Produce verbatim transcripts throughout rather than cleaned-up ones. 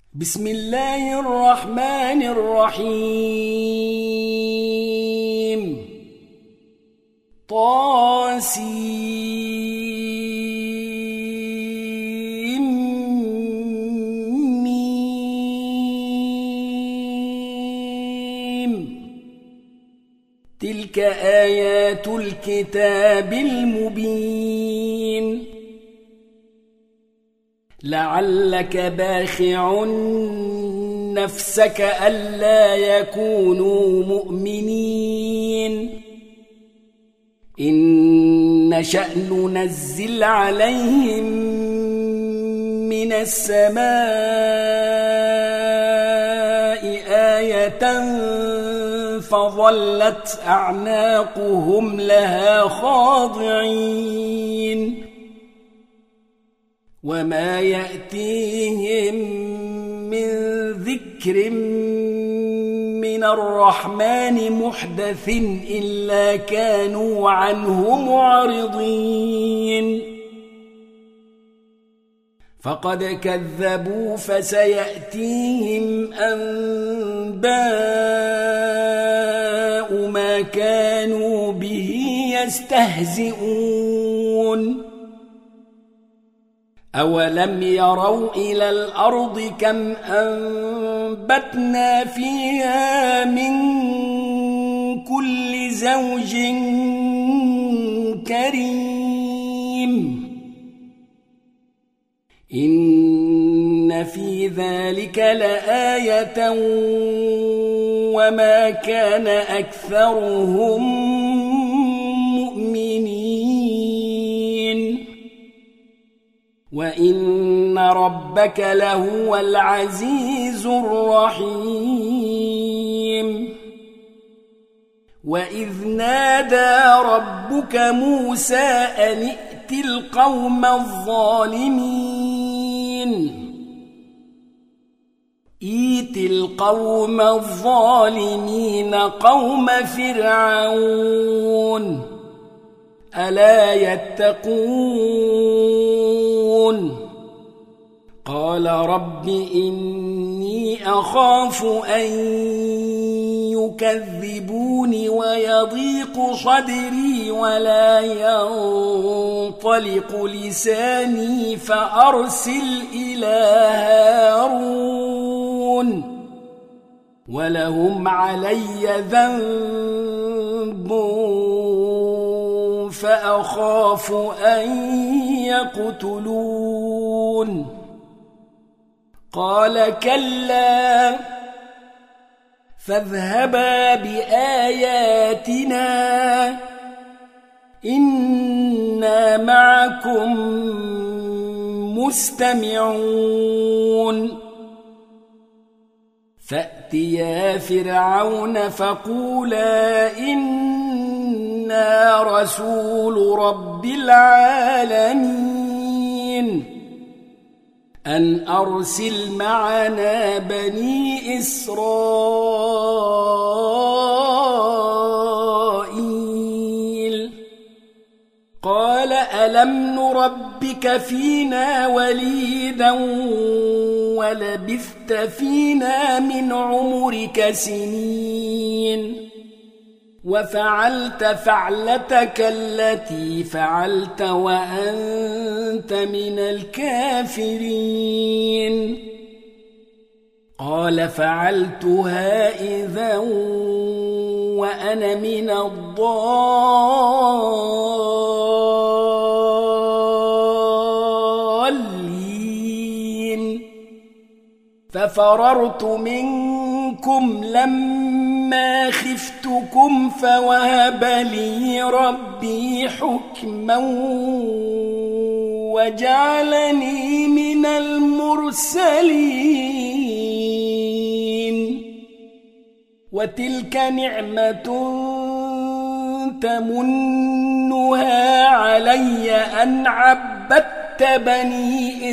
بسم الله الرحمن الرحيم طاسيم ميم تلك آيات الكتاب المبين لعلك باخع نفسك ألا يكونوا مؤمنين إن نشأ ننزل عليهم من السماء آية فظلت أعناقهم لها خاضعين وما يأتيهم من ذكر من الرحمن محدث إلا كانوا عنه معرضين فقد كذبوا فسيأتيهم أنباء ما كانوا به يستهزئون أولم يروا إلى الأرض كم أنبتنا فيها من كل زوج كريم إن في ذلك لآية وما كان أكثرهم مؤمنين وإن ربك لهو العزيز الرحيم وإذ نادى ربك موسى أن ائت القوم الظالمين ائت القوم الظالمين قوم فرعون ألا يتقون قال رب إني أخاف أن يكذبوني ويضيق صدري ولا ينطلق لساني فأرسل إلى هارون ولهم علي ذنب فأخاف أن يقتلون قال كلا فاذهبا بآياتنا إنا معكم مستمعون فأتيا فرعون فقولا إنا رسول رب العالمين أن أرسل معنا بني إسرائيل قال ألم نربك فينا وليدا ولبثت فينا من عمرك سنين وفعلت فعلتك التي فعلت وأنت من الكافرين قال فعلتها إذا وأنا من الضالين ففررت منكم لما خفتكم فوهب لي ربي حكما وجعلني من المرسلين وتلك نعمة تمنها علي أن عبدت بني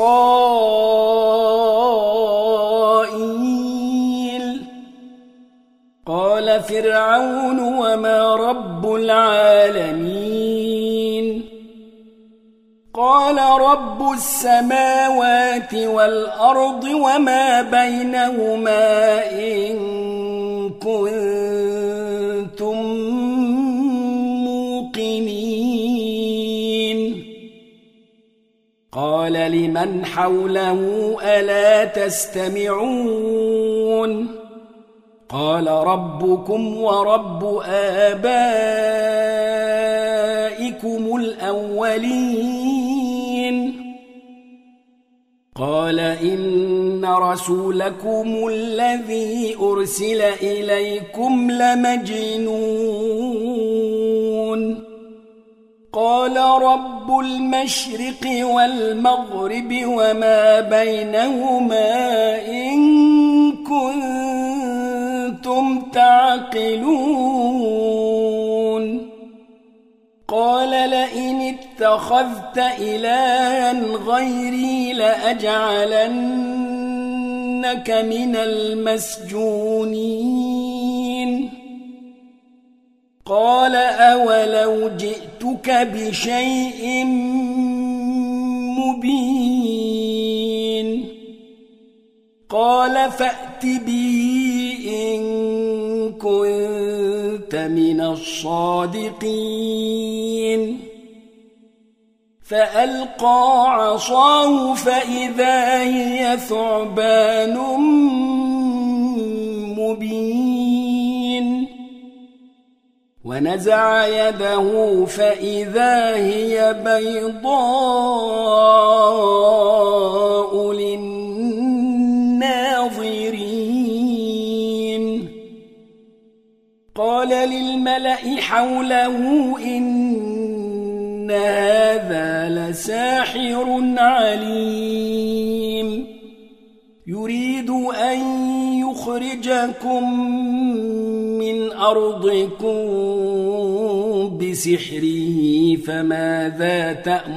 إسرائيل قال فرعون وما رب العالمين قال رب السماوات والأرض وما بينهما إن كنتم موقنين قال لمن حوله ألا تستمعون قال ربكم ورب آبائكم الأولين قال إن رسولكم الذي أرسل إليكم لمجنون قال رب المشرق والمغرب وما بينهما إن كنتم تعقلون قال لئن اتخذت إلها غيري لأجعلنك من المسجونين قال أولو جئتك بشيء مبين قال فأت به إن كنت من الصادقين فألقى عصاه فإذا هي ثعبان مبين ونزع يده فإذا هي بيضاء للناظرين قال للملأ حوله إن هذا لساحر عليم يريد أن يخرجكم من أرضكم بسحره فماذا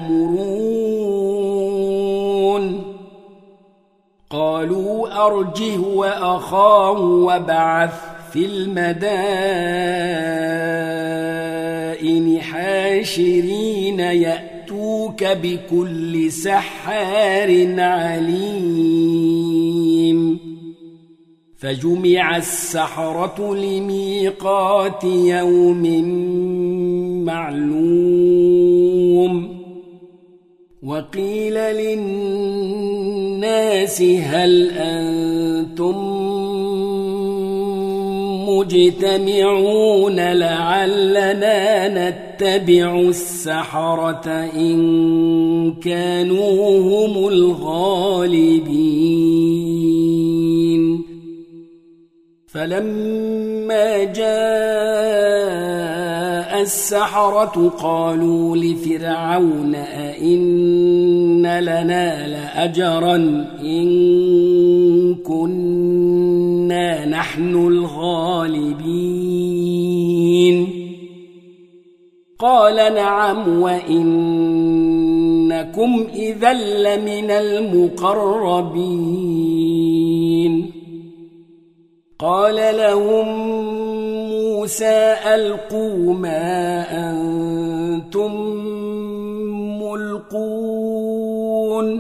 تأمرون قالوا أرجه وأخاه وابعث في المدائن حاشرين يأتوك بكل سحار عليم فجمع السحرة لميقات يوم معلوم وقيل للناس هل أنتم مجتمعون لعلنا نتبع السحرة إن كانوا هم الغالبين فلما جاء السحرة قالوا لفرعون أئن لنا لأجرا إن كنا نحن الغالبين قال نعم وإنكم إذا لمن المقربين قال لهم موسى ألقوا ما أنتم ملقون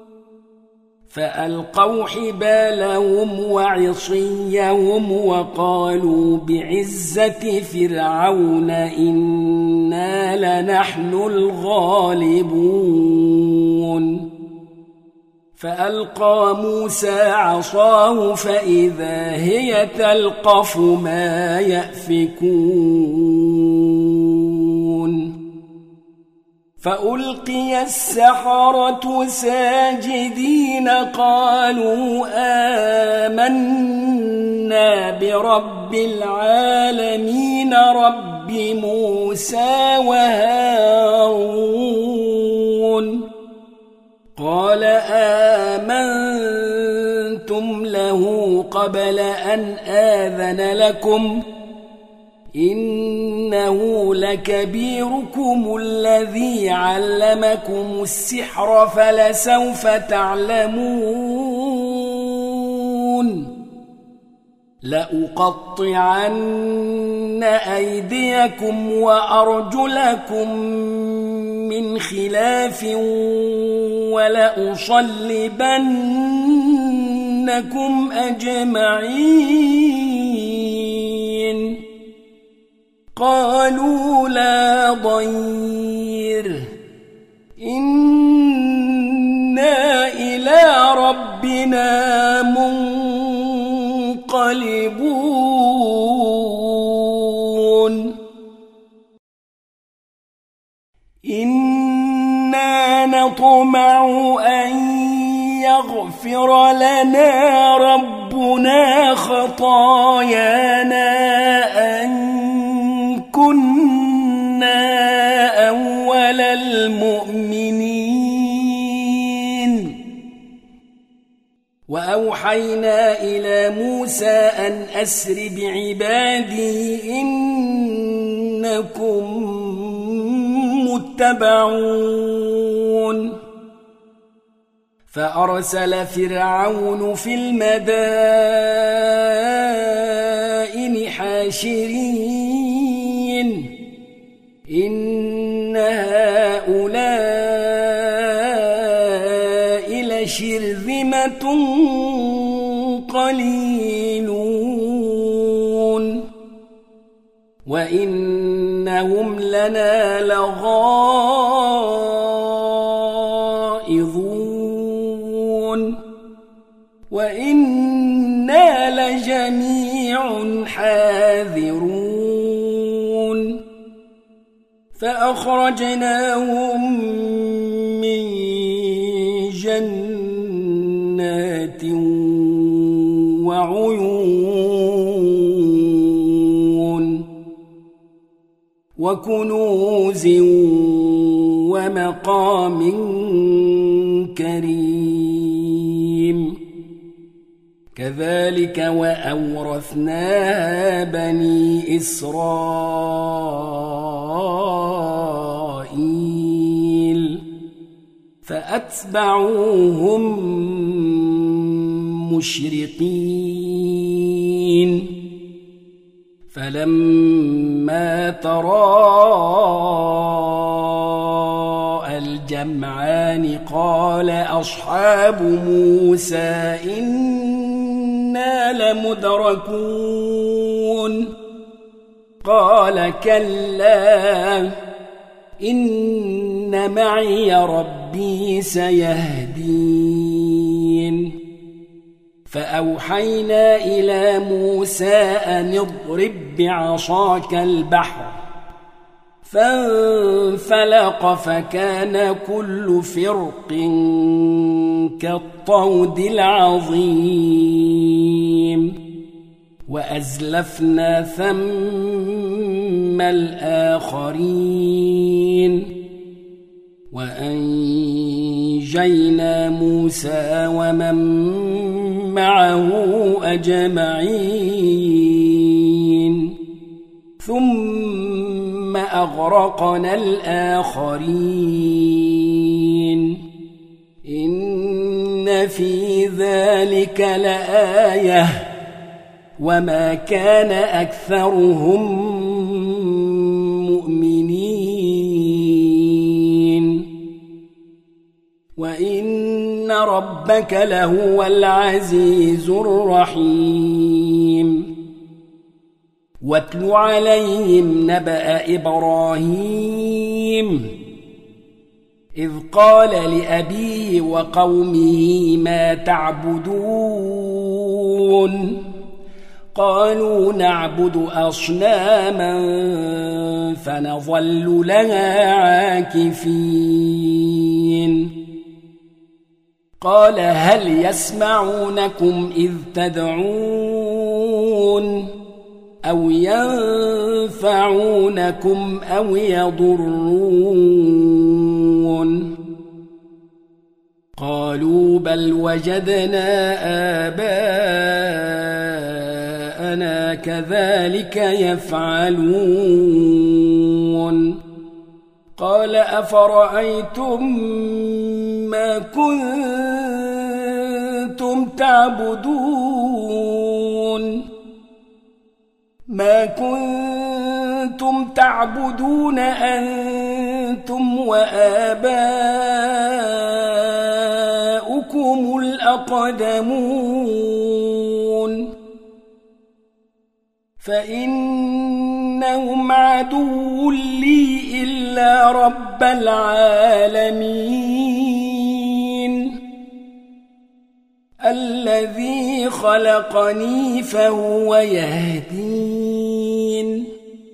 فألقوا حبالهم وعصيهم وقالوا بعزة فرعون إنا لنحن الغالبون فألقى موسى عصاه فإذا هي تلقف ما يأفكون فألقي السحرة ساجدين قالوا آمنا برب العالمين رب موسى وهارون قال آمنتم له قبل أن آذن لكم إنه لكبيركم الذي علمكم السحر فلسوف تعلمون لأقطعن أيديكم وأرجلكم من خلاف ولأصلبنكم أجمعين قالوا لا ضير إنا إلى ربنا منقلبون إنا نطمع أن يغفر لنا ربنا خطايانا أن كنا أول المؤمنين وأوحينا إلى موسى أن أسر بعبادي إنكم متبعون فأرسل فرعون في المدائن حاشرين إن هؤلاء لشرذمة قليلون وإنهم لنا لغائظون وإنا لجميع حاذرون فأخرجناهم من جنات وعيون وكنوز ومقام كريم كذلك وأورثناها بني إسرائيل فأتبعوهم مشرقين فلما تراءى الجمعان قال أصحاب موسى إنا لمدركون قال كلا إن معي ربي سيهدين فأوحينا إلى موسى أن اضرب بعصاك البحر فانفلق فكان كل فرق كالطود العظيم وأزلفنا ثم الآخرين وأنجينا موسى ومن معه أجمعين ثم أغرقنا الآخرين إن في ذلك لآية وما كان أكثرهم مؤمنين وإن ربك لهو العزيز الرحيم واتل عليهم نبأ إبراهيم إذ قال لأبيه وقومه ما تعبدون قالوا نعبد أصناما فنظل لها عاكفين قال هل يسمعونكم إذ تدعون أو ينفعونكم أو يضرون قالوا بل وجدنا آباءنا كذلك يفعلون قال أفرأيتم ما كنتم تعبدون ما كنتم أنتم تعبدون أنتم وآباؤكم الأقدمون فإنهم عدو لي إلا رب العالمين الذي خلقني فهو يهدين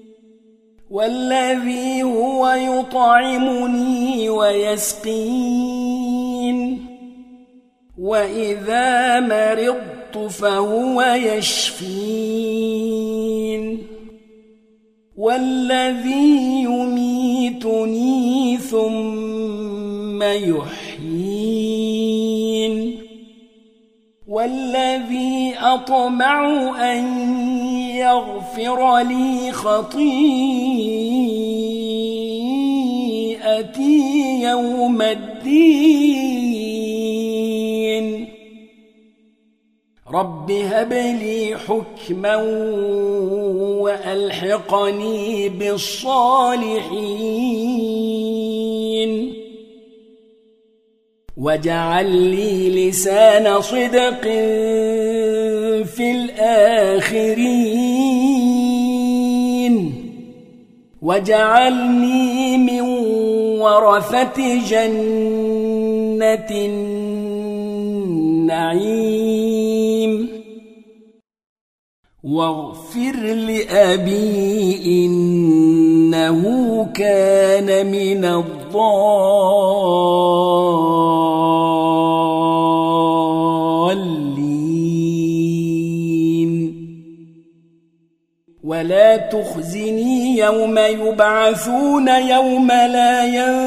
والذي هو يطعمني ويسقين وإذا مرضت فهو يشفين والذي يميتني ثم يحيين والذي أطمع أن يغفر لي خطيئتي يوم الدين رب هب لي حكما وألحقني بالصالحين واجعل لي لسان صدق في الآخرين واجعلني من ورثة جنة النعيم واغفر لأبي إنه كان من الضالين ولا تخزني يوم يبعثون يوم لا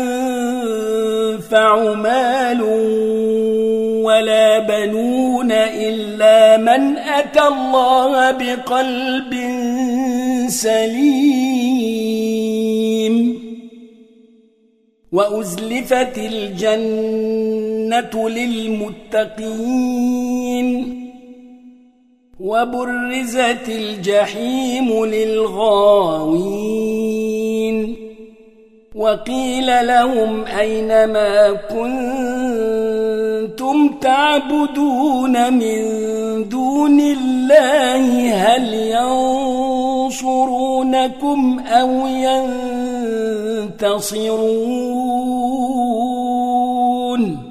ينفع مال ولا بنون إلا من أتى الله بقلب سليم وأزلفت الجنة للمتقين وبرزت الجحيم للغاوين وقيل لهم أين ما كنتم تعبدون من دون الله هل ينصرونكم أو ينتصرون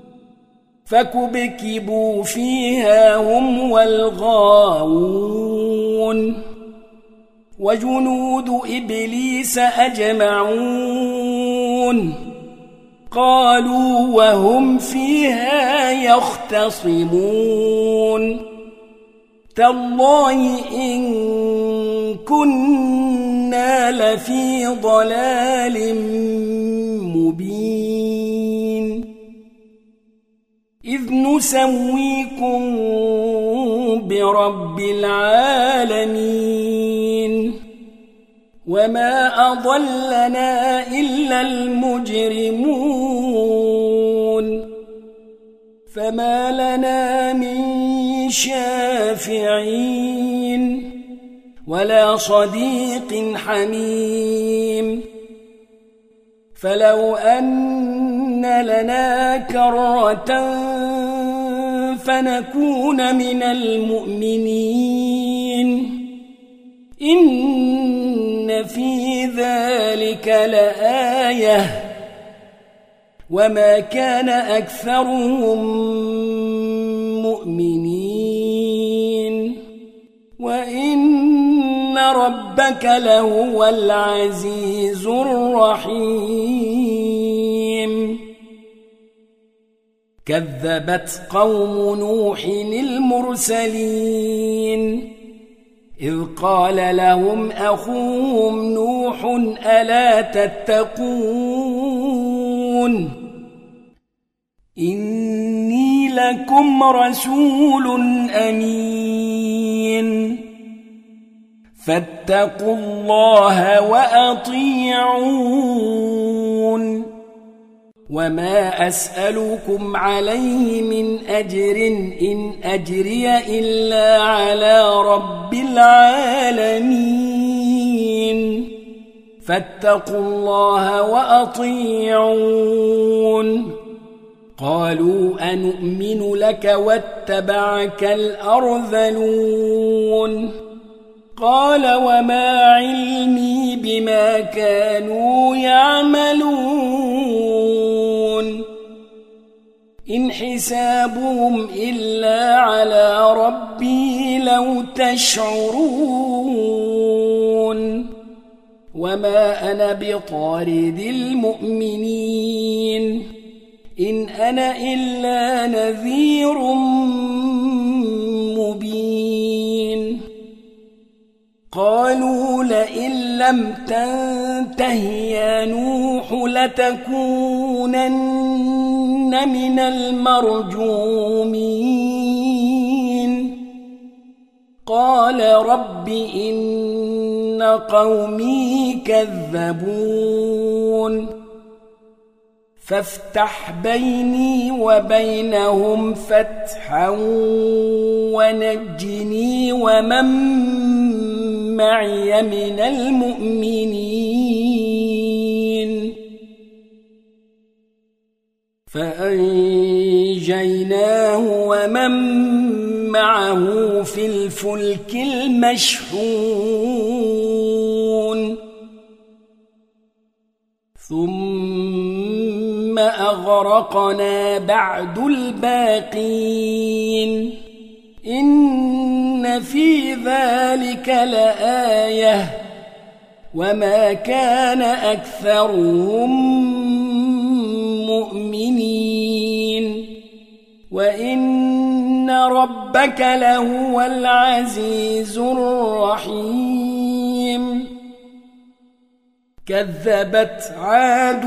فكبكبوا فيها هم والغاوون وجنود إبليس أجمعون قالوا وهم فيها يختصمون تالله إن كنا لفي ضلال مبين إذ نسويكم برب العالمين وما أضلنا إلا المجرمون فما لنا من شافعين ولا صديق حميم فلو أن لنا كرة فنكون من المؤمنين إن في ذلك لآية وما كان أكثرهم مؤمنين وإن ربك لهو العزيز الرحيم كذبت قوم نوح المرسلين إذ قال لهم أخوهم نوح ألا تتقون إني لكم رسول أمين فاتقوا الله وأطيعون وما أسألكم عليه من أجر إن أجري إلا على رب العالمين فاتقوا الله وأطيعون قالوا أنؤمن لك واتبعك الأرذلون قال وما علمي بما كانوا يعملون إن حسابهم إلا على ربي لو تشعرون وما أنا بطارد المؤمنين إن أنا إلا نذير مبين قالوا لئن لم تنته يا نوح لتكونن من المرجومين قال رب إن قومي كذبون فافتح بيني وبينهم فتحا ونجني ومن معي من المؤمنين فأنجيناه ومن معه في الفلك المشحون ثم أغرقنا بعد الباقين إن في ذلك لآية وما كان أكثرهم مؤمنين وإن ربك لهو العزيز الرحيم كذبت عاد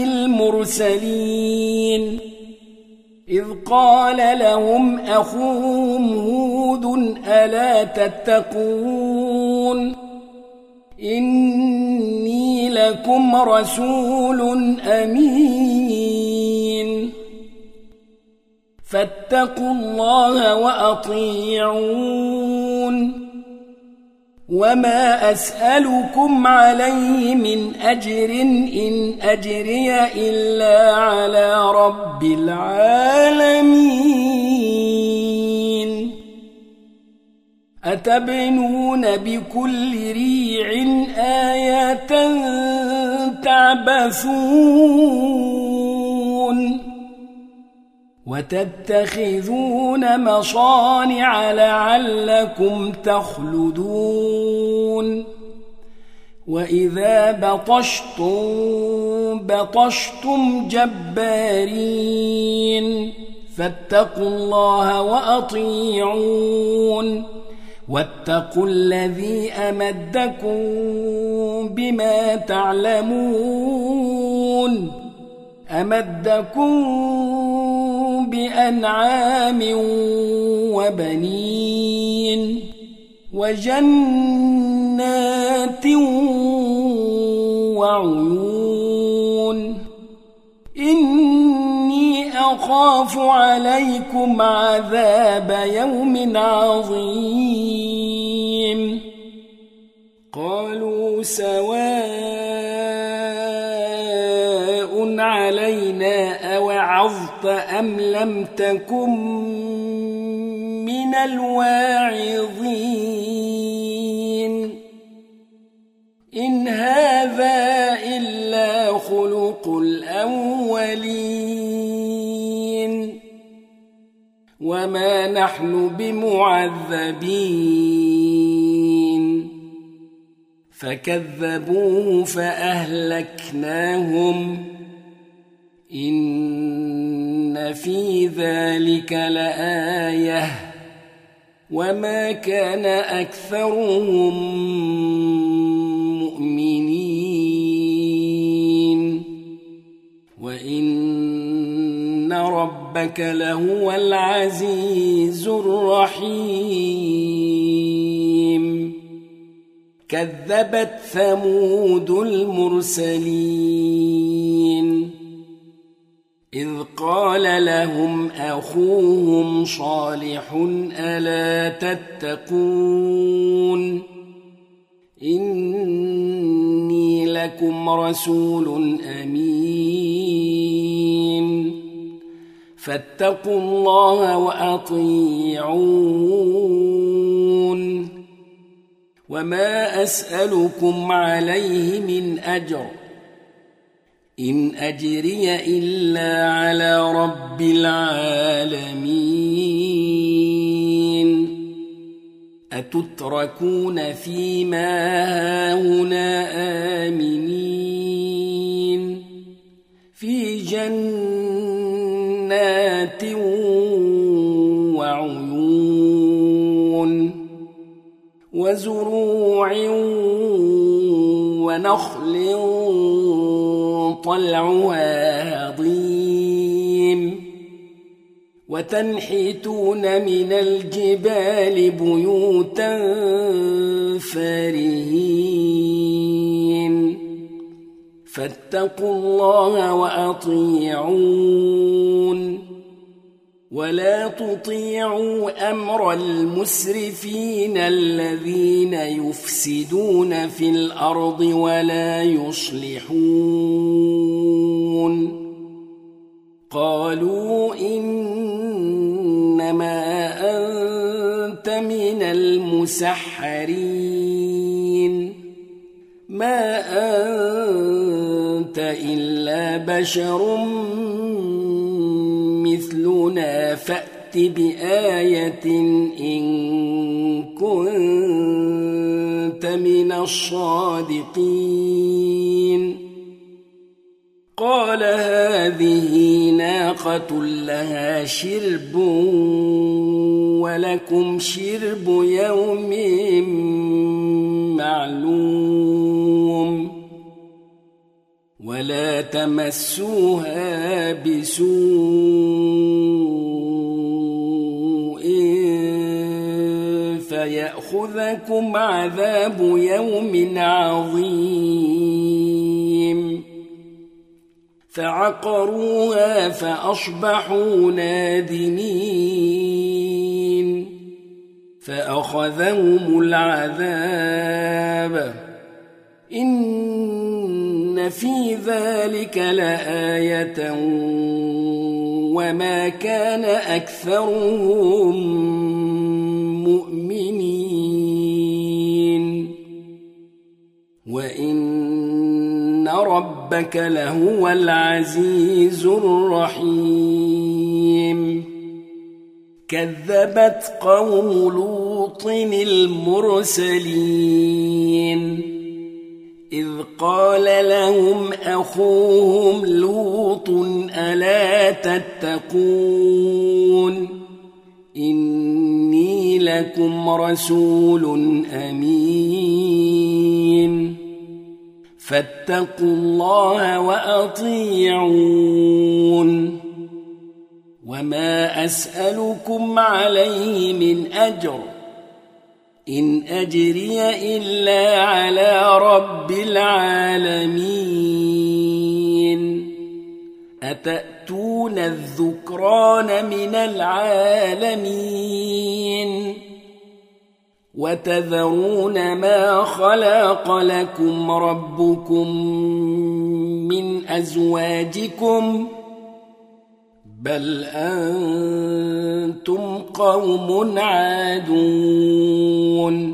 المرسلين إذ قال لهم أخوهم هود ألا تتقون إني لكم رسول أمين فاتقوا الله وأطيعون وما أسألكم عليه من أجر إن أجري إلا على رب العالمين أتبنون بكل ريع آية تعبثون وتتخذون مصانع لعلكم تخلدون وإذا بطشتم بطشتم جبارين فاتقوا الله وأطيعون واتقوا الذي أمدكم بما تعلمون أمدكم بأنعام وبنين وجنات وعيون إني أخاف عليكم عذاب يوم عظيم قالوا سواء علينا أوعظت أم لم تكن من الواعظين إن هذا إلا خلق الأولين وما نحن بمعذبين فكذبوه فأهلكناهم إن في ذلك لآية وما كان أكثرهم مؤمنين وإن ربك لهو العزيز الرحيم كذبت ثمود المرسلين إذ قال لهم أخوهم صالح ألا تتقون إني لكم رسول أمين فاتقوا الله وأطيعون وما أسألكم عليه من أجر إن أجري إلا على رب العالمين أتتركون فيما هاهنا آمنين في جنات وعيون وزروع ونخل طلعها هضيم وتنحتون من الجبال بيوتا فارهين فاتقوا الله وأطيعون ولا تطيعوا أمر المسرفين الذين يفسدون في الأرض ولا يصلحون قالوا إنما أنت من المسحرين ما أنت إلا بشر مثلنا فأت بآية إن كنت من الصادقين قال هذه ناقة لها شرب ولكم شرب يوم معلوم ولا تمسوها بسوء فيأخذكم عذاب يوم عظيم فعقروها فأصبحوا نادمين فأخذهم العذاب إن في ذلك لآية وما كان أكثرهم مؤمنين وإن ربك لهو العزيز الرحيم كذبت قوم لوط المرسلين إذ قال لهم أخوهم لوط ألا تتقون إني لكم رسول أمين فاتقوا الله وأطيعون وما أسألكم عليه من أجر إن أجري إلا على رب العالمين أتأتون الذكران من العالمين وتذرون ما خلق لكم ربكم من أزواجكم بل أنتم قوم عادون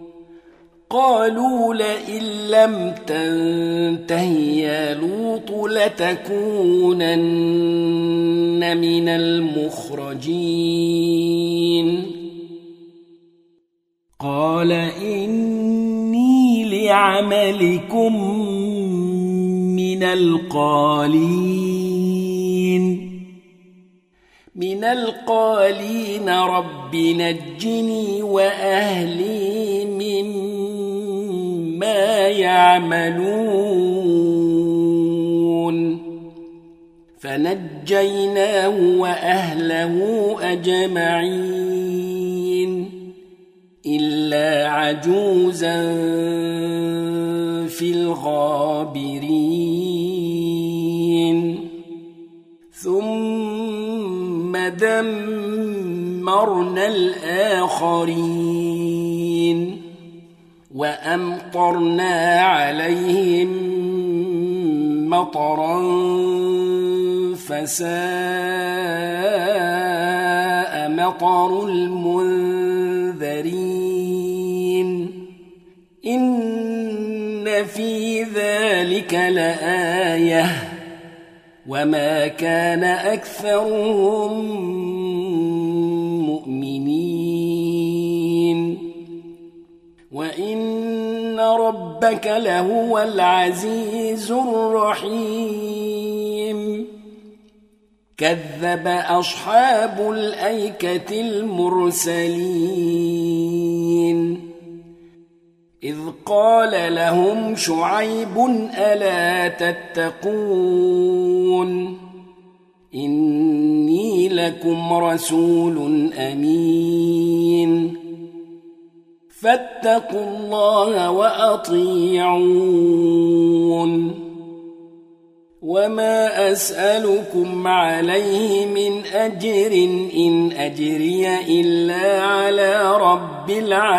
قالوا لئن لم تنته يا لوط لتكونن من المخرجين قال إني لعملكم من القالين من القالين رب نجني وأهلي مما يعملون فنجيناه وأهله أجمعين إلا عجوزا في الغابرين ثم دمرنا الآخرين وأمطرنا عليهم مطرا فساء مطر المنذرين إن في ذلك لآية وما كان أكثرهم مؤمنين وإن ربك لهو العزيز الرحيم كذب أصحاب الأيكة المرسلين إذ قال لهم شعيب ألا تتقون إني لكم رسول أمين فاتقوا الله وأطيعون وما أسألكم عليه من أجر إن أجري إلا على رب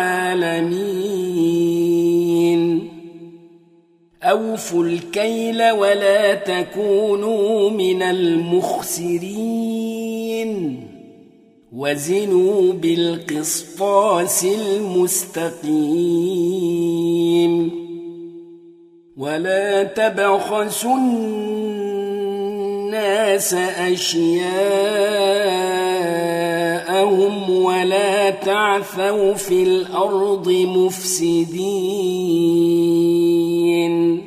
العالمين أوفوا الكيل ولا تكونوا من المخسرين وزنوا بالقسطاس المستقيم ولا تبخسوا الناس أشياءهم ولا تعثوا في الأرض مفسدين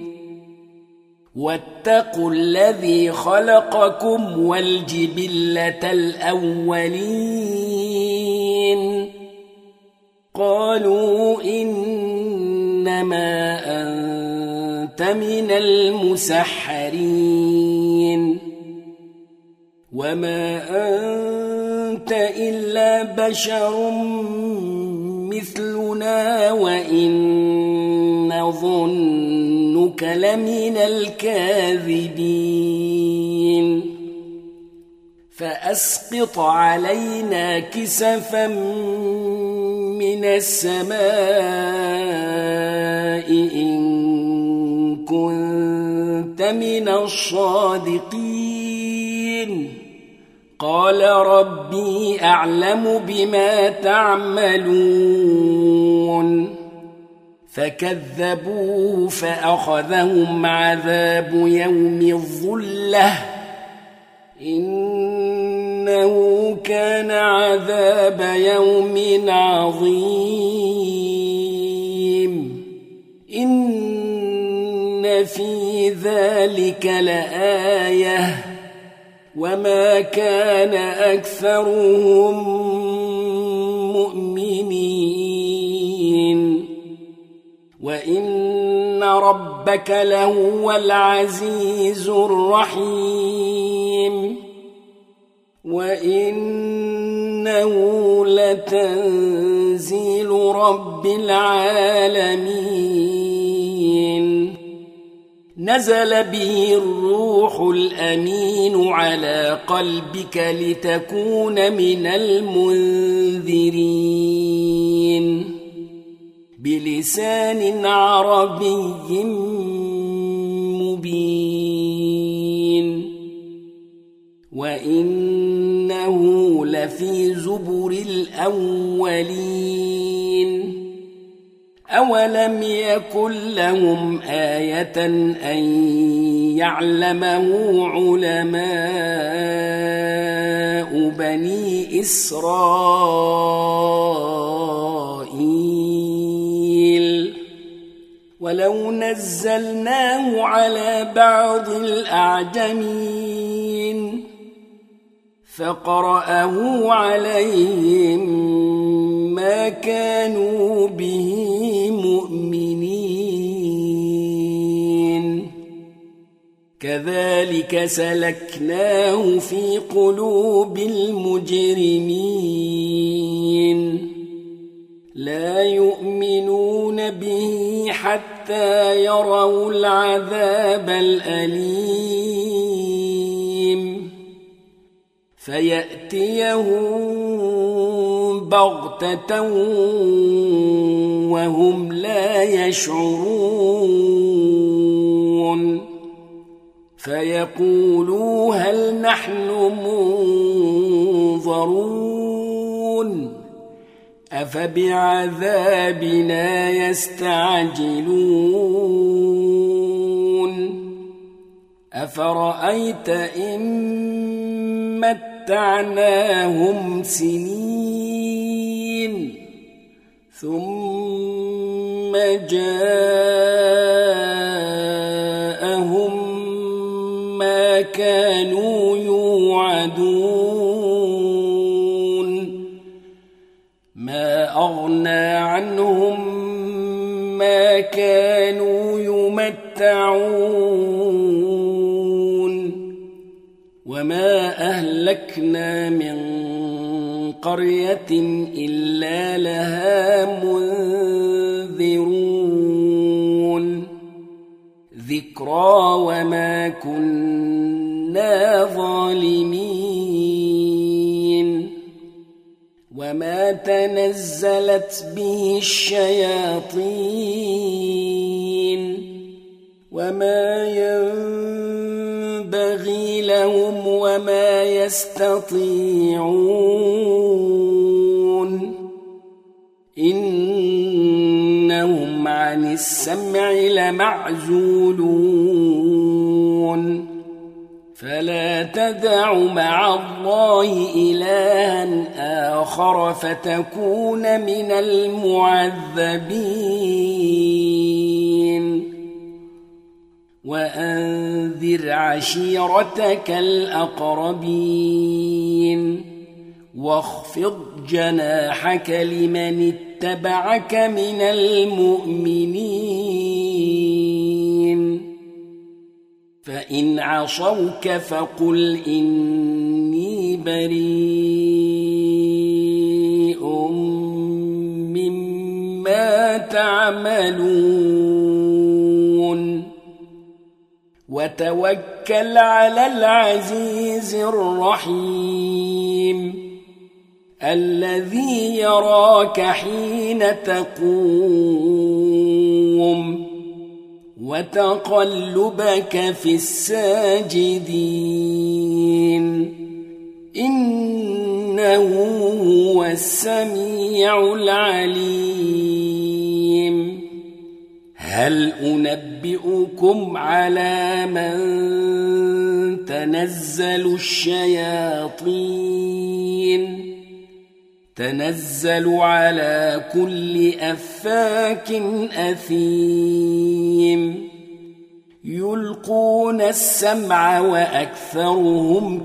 واتقوا الذي خلقكم والجبلة الأولين قالوا إنما أنت من المسحرين وما أنت إلا بشر مثلنا وإن نظنك لمن الكاذبين فأسقط علينا كسفا من السماء إن كنت من الصادقين قال ربي أعلم بما تعملون فكذبوه فأخذهم عذاب يوم الظلة إنه كان عذاب يوم عظيم إن في ذلك لآية وما كان أكثرهم مؤمنين وإن ربك لهو العزيز الرحيم وإنه لتنزيل رب العالمين نزل به الروح الأمين على قلبك لتكون من المنذرين بلسان عربي مبين وإنه لفي زبر الأولين أولم يكن لهم آية أن يعلمه علماء بني إسرائيل ولو نزلناه على بعض الأعجمين فقرأه عليهم ما كانوا به مؤمنين كذلك سلكناه في قلوب المجرمين لا يؤمنون به حتى يروا العذاب الأليم فيأتيهم بغتة وهم لا يشعرون فيقولوا هل نحن منظرون أفبعذابنا يستعجلون أفرأيت إن متعناهم سنين ثم جاءهم ما كانوا يوعدون ما أغنى عنهم ما كانوا يمتعون وما أهلكنا من قرية إلا لها منذرون ذكرى وما كنا ظالمين وما تنزلت به الشياطين وما ينبغي لهم وما يستطيعون إنهم عن السمع لمعزولون فلا تدع مع الله إلها آخر فتكون من المعذبين وأنذر عشيرتك الأقربين واخفض جناحك لمن اتبعك من المؤمنين فإن عصوك فقل إني بريء مما تعملون وتوكل على العزيز الرحيم الذي يراك حين تقوم وتقلبك في الساجدين إنه هو السميع العليم هل أنبئكم على من تنزل الشياطين تنزل على كل أفاك أثيم يلقون السمع وأكثرهم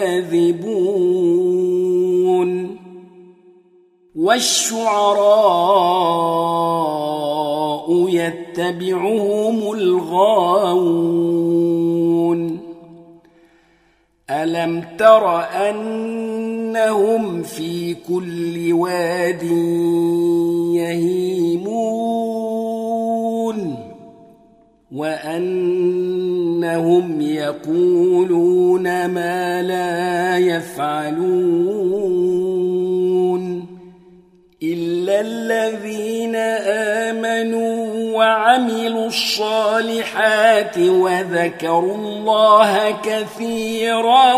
كاذبون والشعراء يتبعهم الغاوون ألم تر أنهم في كل واد يهيمون وأنهم يقولون ما لا يفعلون إلا الذين آمنوا وعملوا الصالحات وذكروا الله كثيرا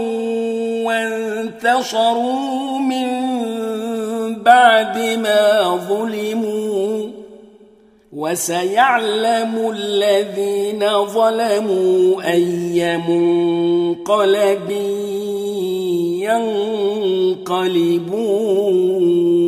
وانتصروا من بعد ما ظلموا وسيعلم الذين ظلموا أي منقلب ينقلبون